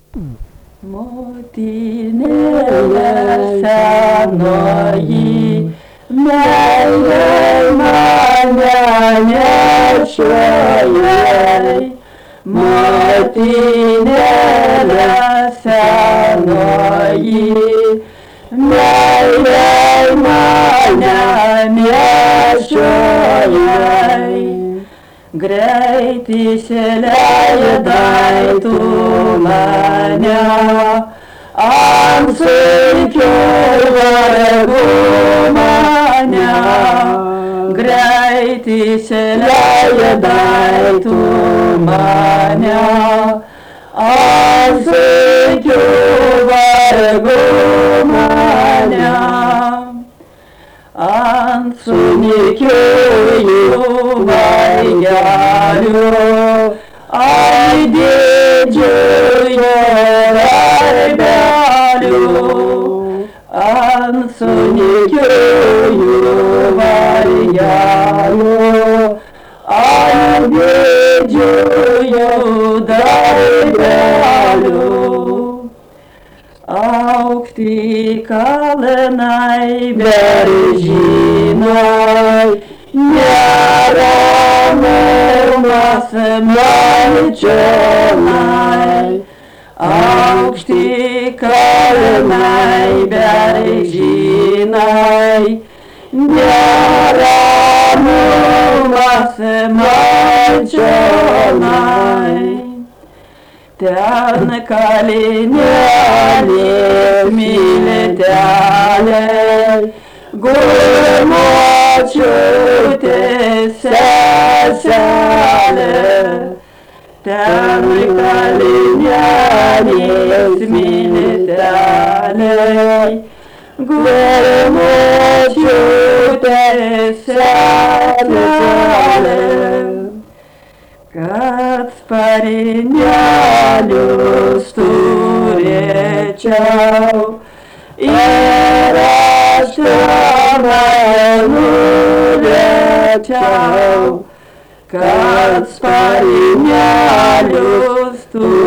Motinėle senoji, meilė mane nešioja. Motinėle senoji, meilė mane nešioja. Greit įsileidai tu mane ant sunkių vargų mane. Greit įsileidai tu mane ant sunkių vargų mane. Ant sunkiųjų vargelių, ai didžiųjų darbelių. Ant sunkiųjų vargelių, ai didžiųjų darbelių. Aukšti kalnai, beržynai, neramumas man čionai. Aukšti kalnai, beržynai, neramumas man čionai. Ten kalinėlės miltelės, guli močiutės seselės. Ten kalinėlės miltelės, guli močiutės seselės. Kad sparnelius turėčiau ir aš tenai nulėčiau. Kad sparnelius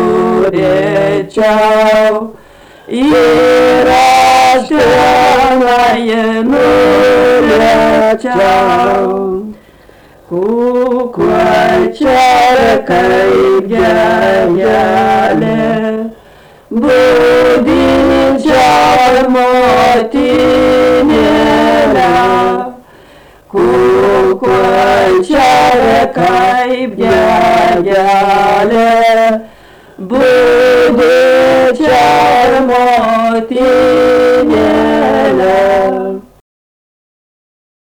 turėčiau ir aš tenai nulėčiau. Kukučia kaip gėlė, budinčia motinėle. Kukučia kaip gėlė, budinčia motinėle.